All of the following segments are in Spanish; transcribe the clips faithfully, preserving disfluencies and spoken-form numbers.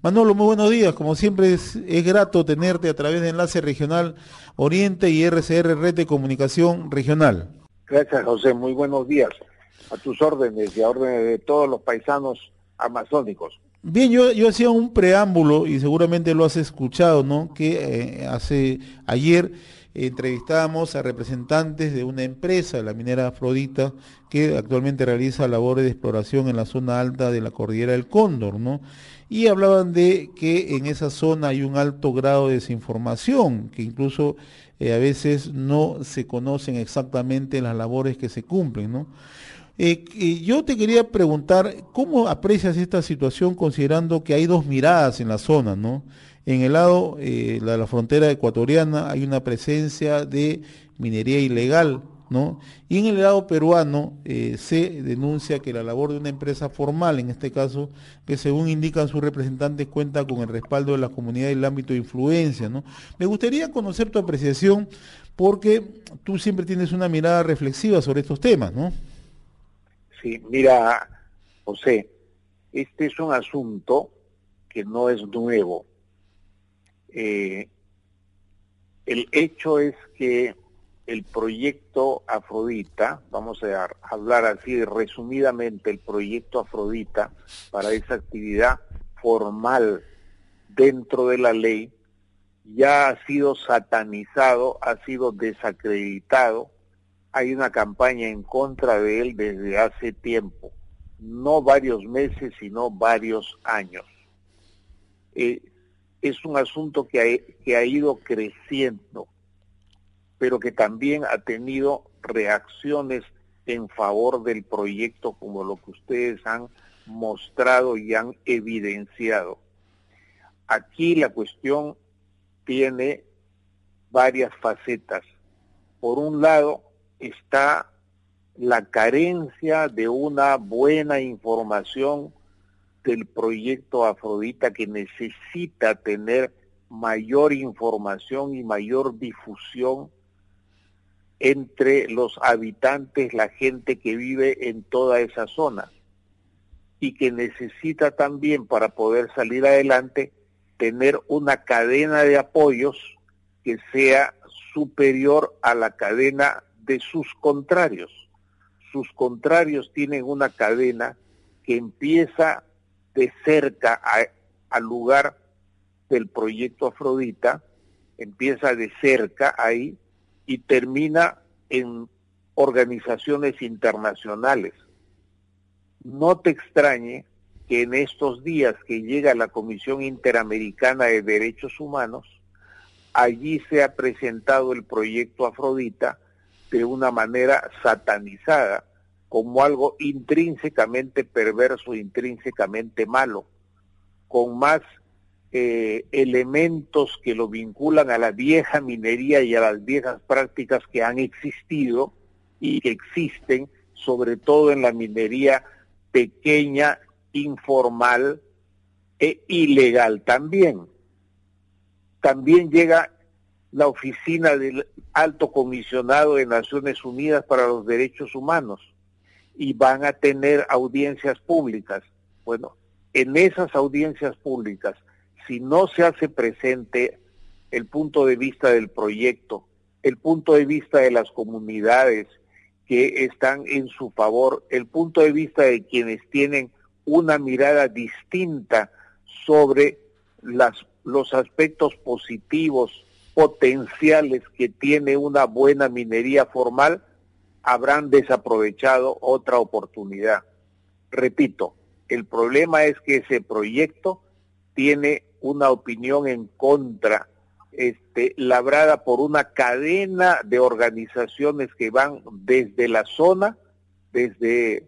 Manolo, muy buenos días. Como siempre es, es grato tenerte a través de Enlace Regional Oriente y R C R Red de Comunicación Regional. Gracias, José. Muy buenos días. A tus órdenes y a órdenes de todos los paisanos amazónicos. Bien, yo, yo hacía un preámbulo y seguramente lo has escuchado, ¿no? Que eh, hace ayer eh, entrevistábamos a representantes de una empresa, la minera Afrodita, que actualmente realiza labores de exploración en la zona alta de la cordillera del Cóndor, ¿no? Y hablaban de que en esa zona hay un alto grado de desinformación, que incluso eh, a veces no se conocen exactamente las labores que se cumplen, ¿no? Eh, eh, yo te quería preguntar, ¿cómo aprecias esta situación considerando que hay dos miradas en la zona, ¿no? En el lado eh, de la frontera ecuatoriana hay una presencia de minería ilegal, ¿no? Y en el lado peruano eh, se denuncia que la labor de una empresa formal, en este caso, que según indican sus representantes cuenta con el respaldo de la comunidad y el ámbito de influencia, ¿no? Me gustaría conocer tu apreciación porque tú siempre tienes una mirada reflexiva sobre estos temas, ¿no? Sí, mira, José, este es un asunto que no es nuevo. Eh, el hecho es que el proyecto Afrodita, vamos a hablar así resumidamente, el proyecto Afrodita para esa actividad formal dentro de la ley, ya ha sido satanizado, ha sido desacreditado. Hay una campaña en contra de él desde hace tiempo, no varios meses, sino varios años. Eh, es un asunto que ha, que ha ido creciendo, pero que también ha tenido reacciones en favor del proyecto, como lo que ustedes han mostrado y han evidenciado. Aquí la cuestión tiene varias facetas. Por un lado, está la carencia de una buena información del proyecto Afrodita, que necesita tener mayor información y mayor difusión entre los habitantes, la gente que vive en toda esa zona, y que necesita también, para poder salir adelante, tener una cadena de apoyos que sea superior a la cadena de sus contrarios. Sus contrarios tienen una cadena que empieza de cerca a, al lugar del proyecto Afrodita, empieza de cerca ahí y termina en organizaciones internacionales. No te extrañe que en estos días que llega la Comisión Interamericana de Derechos Humanos, allí se ha presentado el proyecto Afrodita de una manera satanizada, como algo intrínsecamente perverso, intrínsecamente malo, con más eh, elementos que lo vinculan a la vieja minería y a las viejas prácticas que han existido y que existen, sobre todo en la minería pequeña, informal e ilegal también. También llega la oficina del Alto Comisionado de Naciones Unidas para los Derechos Humanos y van a tener audiencias públicas. Bueno, en esas audiencias públicas, si no se hace presente el punto de vista del proyecto, el punto de vista de las comunidades que están en su favor, el punto de vista de quienes tienen una mirada distinta sobre las, los aspectos positivos, potenciales que tiene una buena minería formal, habrán desaprovechado otra oportunidad. Repito, el problema es que ese proyecto tiene una opinión en contra, este, labrada por una cadena de organizaciones que van desde la zona, desde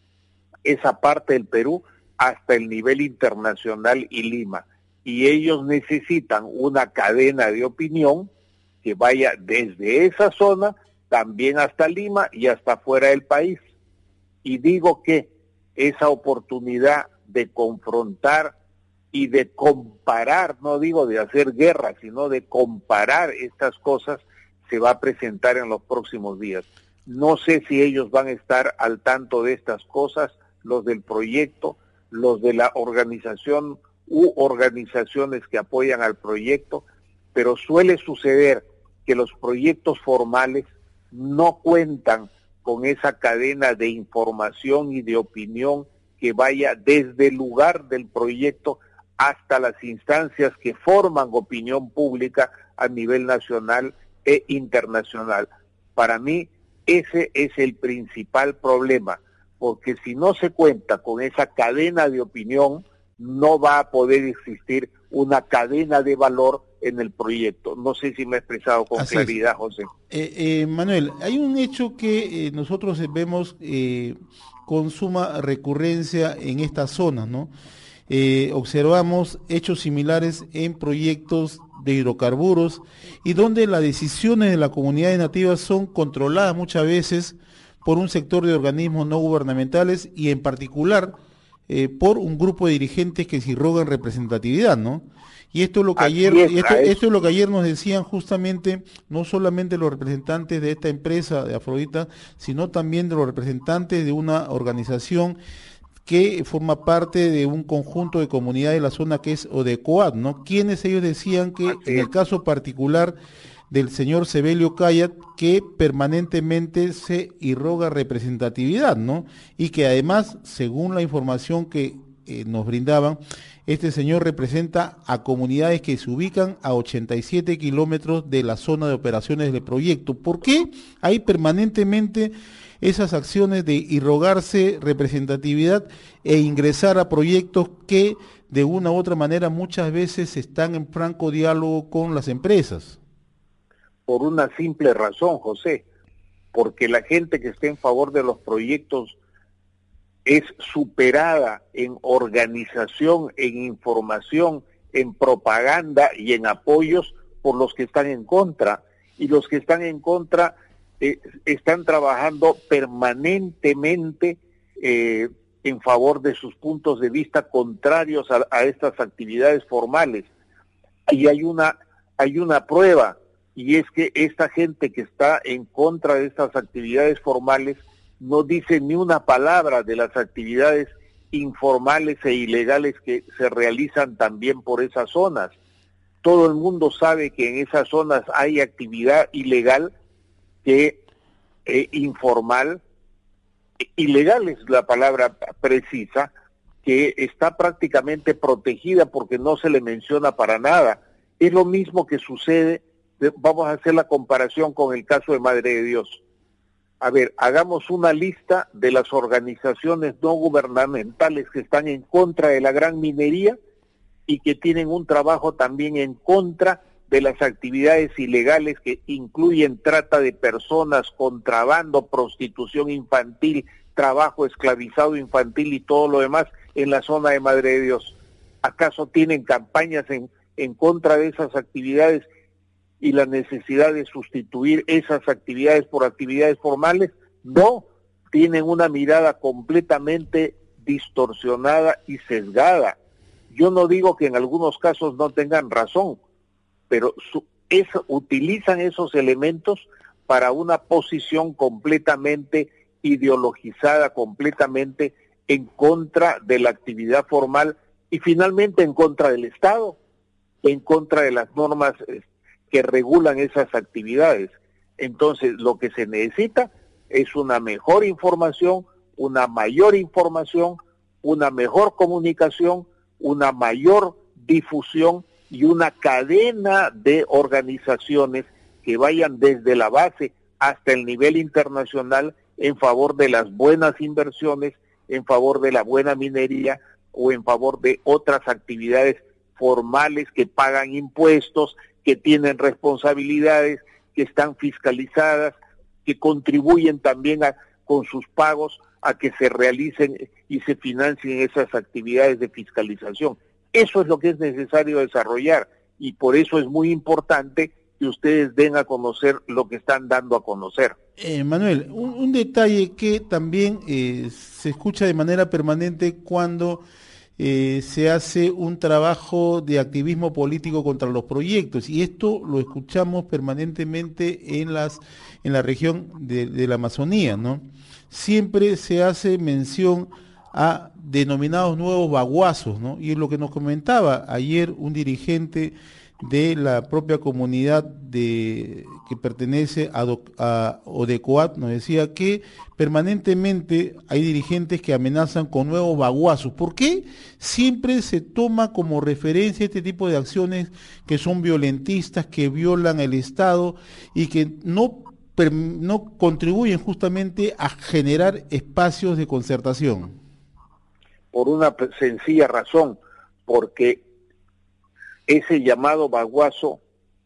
esa parte del Perú, hasta el nivel internacional y Lima. Y ellos necesitan una cadena de opinión que vaya desde esa zona también hasta Lima y hasta fuera del país. Y digo que esa oportunidad de confrontar y de comparar, no digo de hacer guerra, sino de comparar estas cosas, se va a presentar en los próximos días. No sé si ellos van a estar al tanto de estas cosas, los del proyecto, los de la organización u organizaciones que apoyan al proyecto, pero suele suceder que los proyectos formales no cuentan con esa cadena de información y de opinión que vaya desde el lugar del proyecto hasta las instancias que forman opinión pública a nivel nacional e internacional. Para mí, ese es el principal problema, porque si no se cuenta con esa cadena de opinión, no va a poder existir una cadena de valor en el proyecto. No sé si me he expresado con Así claridad, es. José. Eh, eh, Manuel, hay un hecho que eh, nosotros vemos eh, con suma recurrencia en esta zona, ¿no? Eh, observamos hechos similares en proyectos de hidrocarburos y donde las decisiones de las comunidades nativas son controladas muchas veces por un sector de organismos no gubernamentales y en particular eh, por un grupo de dirigentes que se irrogan representatividad, ¿no? Y esto es lo que ayer, es, esto, esto es lo que ayer nos decían justamente, no solamente los representantes de esta empresa de Afrodita, sino también de los representantes de una organización que forma parte de un conjunto de comunidades de la zona que es Odecoat, ¿no? Quienes ellos decían que Así en es. el caso particular del señor Sebelio Cayat, que permanentemente se irroga representatividad, ¿no? Y que además, según la información que eh, nos brindaban, este señor representa a comunidades que se ubican a ochenta y siete kilómetros de la zona de operaciones del proyecto. ¿Por qué hay permanentemente esas acciones de irrogarse representatividad e ingresar a proyectos que de una u otra manera muchas veces están en franco diálogo con las empresas? Por una simple razón, José, porque la gente que esté en favor de los proyectos es superada en organización, en información, en propaganda y en apoyos por los que están en contra. Y los que están en contra eh, están trabajando permanentemente eh, en favor de sus puntos de vista contrarios a, a estas actividades formales. Y hay una, hay una prueba, y es que esta gente que está en contra de estas actividades formales no dice ni una palabra de las actividades informales e ilegales que se realizan también por esas zonas. Todo el mundo sabe que en esas zonas hay actividad ilegal, que eh, informal, ilegal es la palabra precisa, que está prácticamente protegida porque no se le menciona para nada. Es lo mismo que sucede, vamos a hacer la comparación con el caso de Madre de Dios. A ver, hagamos una lista de las organizaciones no gubernamentales que están en contra de la gran minería y que tienen un trabajo también en contra de las actividades ilegales que incluyen trata de personas, contrabando, prostitución infantil, trabajo esclavizado infantil y todo lo demás en la zona de Madre de Dios. ¿Acaso tienen campañas en, en contra de esas actividades y la necesidad de sustituir esas actividades por actividades formales? No, tienen una mirada completamente distorsionada y sesgada. Yo no digo que en algunos casos no tengan razón, pero su, es, utilizan esos elementos para una posición completamente ideologizada, completamente en contra de la actividad formal y finalmente en contra del Estado, en contra de las normas que regulan esas actividades. Entonces, lo que se necesita es una mejor información, una mayor información, una mejor comunicación, una mayor difusión y una cadena de organizaciones que vayan desde la base hasta el nivel internacional en favor de las buenas inversiones, en favor de la buena minería o en favor de otras actividades formales que pagan impuestos, que tienen responsabilidades, que están fiscalizadas, que contribuyen también a, con sus pagos a que se realicen y se financien esas actividades de fiscalización. Eso es lo que es necesario desarrollar y por eso es muy importante que ustedes den a conocer lo que están dando a conocer. Eh, Manuel, un, un detalle que también eh, se escucha de manera permanente cuando Eh, se hace un trabajo de activismo político contra los proyectos y esto lo escuchamos permanentemente en las en la región de, de la Amazonía, ¿no? Siempre se hace mención a denominados nuevos baguazos, ¿no? Y lo que nos comentaba ayer un dirigente de la propia comunidad de que pertenece a, Do, a Odecoat, nos decía que permanentemente hay dirigentes que amenazan con nuevos baguazos. ¿Por qué siempre se toma como referencia este tipo de acciones que son violentistas, que violan el Estado y que no, no contribuyen justamente a generar espacios de concertación? Por una sencilla razón, porque ese llamado baguazo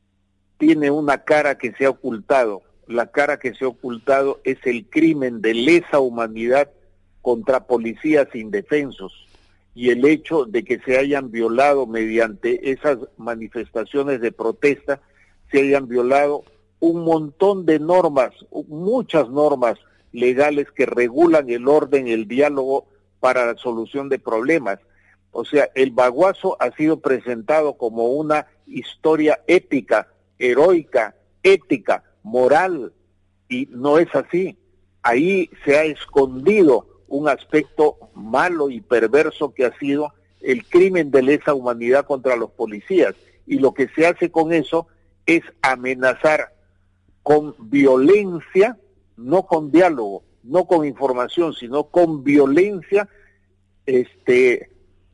tiene una cara que se ha ocultado. La cara que se ha ocultado es el crimen de lesa humanidad contra policías indefensos y el hecho de que se hayan violado mediante esas manifestaciones de protesta, se hayan violado un montón de normas, muchas normas legales que regulan el orden, el diálogo para la solución de problemas. O sea, el baguazo ha sido presentado como una historia épica, heroica, ética, moral, y no es así. Ahí se ha escondido un aspecto malo y perverso que ha sido el crimen de lesa humanidad contra los policías, y lo que se hace con eso es amenazar con violencia, no con diálogo, no con información, sino con violencia, este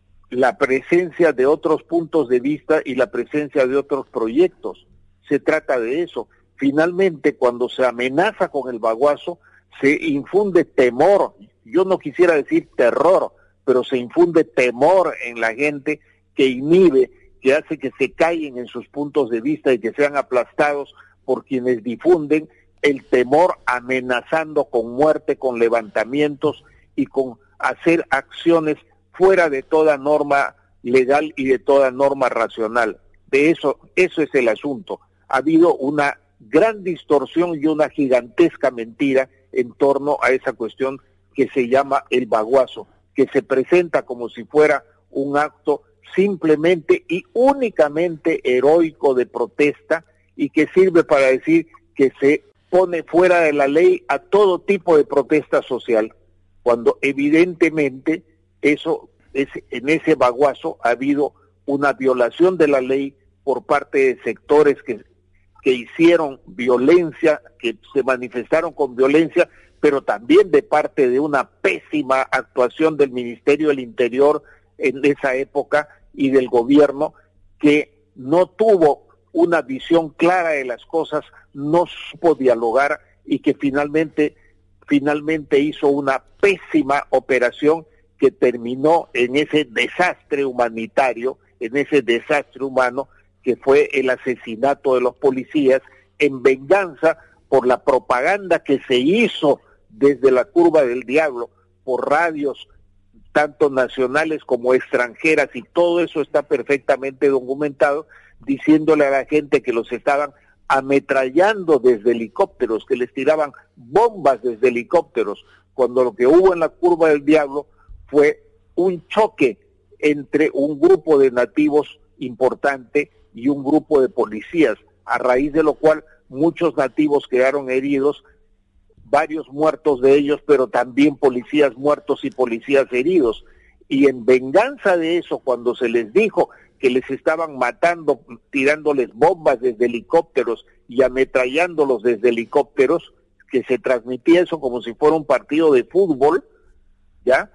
la presencia de otros puntos de vista y la presencia de otros proyectos. Se trata de eso. Finalmente, cuando se amenaza con el baguazo, se infunde temor, yo no quisiera decir terror, pero se infunde temor en la gente que inhibe, que hace que se caigan en sus puntos de vista y que sean aplastados por quienes difunden el temor, amenazando con muerte, con levantamientos y con hacer acciones fuera de toda norma legal y de toda norma racional. De eso, eso es el asunto. Ha habido una gran distorsión y una gigantesca mentira en torno a esa cuestión que se llama el baguazo, que se presenta como si fuera un acto simplemente y únicamente heroico de protesta y que sirve para decir que se pone fuera de la ley a todo tipo de protesta social, cuando evidentemente eso es, en ese baguazo ha habido una violación de la ley por parte de sectores que, que hicieron violencia, que se manifestaron con violencia, pero también de parte de una pésima actuación del Ministerio del Interior en esa época y del gobierno, que no tuvo una visión clara de las cosas, no supo dialogar y que finalmente, finalmente hizo una pésima operación que terminó en ese desastre humanitario, en ese desastre humano que fue el asesinato de los policías en venganza por la propaganda que se hizo desde la Curva del Diablo, por radios tanto nacionales como extranjeras, y todo eso está perfectamente documentado, diciéndole a la gente que los estaban ametrallando desde helicópteros, que les tiraban bombas desde helicópteros, cuando lo que hubo en la Curva del Diablo fue un choque entre un grupo de nativos importante y un grupo de policías, a raíz de lo cual muchos nativos quedaron heridos, varios muertos de ellos, pero también policías muertos y policías heridos. Y en venganza de eso, cuando se les dijo que les estaban matando, tirándoles bombas desde helicópteros y ametrallándolos desde helicópteros, que se transmitía eso como si fuera un partido de fútbol, ¿ya?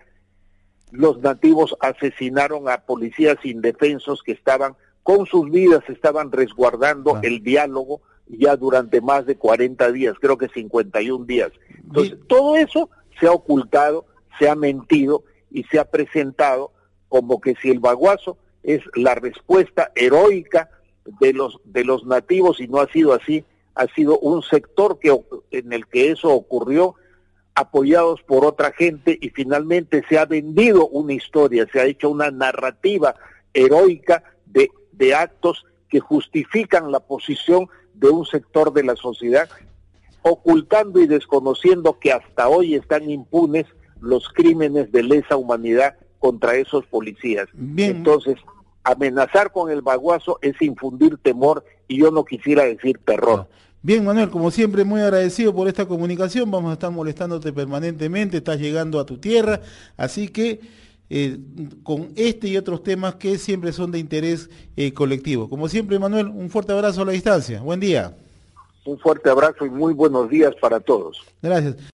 Los nativos asesinaron a policías indefensos que estaban con sus vidas, estaban resguardando ah. el diálogo ya durante más de cuarenta días, creo que cincuenta y un días. Entonces, Bien. todo eso se ha ocultado, se ha mentido y se ha presentado como que si el baguazo es la respuesta heroica de los de los nativos, y no ha sido así. Ha sido un sector que en el que eso ocurrió, apoyados por otra gente, y finalmente se ha vendido una historia, se ha hecho una narrativa heroica de, de actos que justifican la posición de un sector de la sociedad, ocultando y desconociendo que hasta hoy están impunes los crímenes de lesa humanidad contra esos policías. Bien. Entonces, amenazar con el baguazo es infundir temor, y yo no quisiera decir terror. Bien, Manuel, como siempre, muy agradecido por esta comunicación. Vamos a estar molestándote permanentemente, estás llegando a tu tierra, así que eh, con este y otros temas que siempre son de interés eh, colectivo. Como siempre, Manuel, un fuerte abrazo a la distancia. Buen día. Un fuerte abrazo y muy buenos días para todos. Gracias.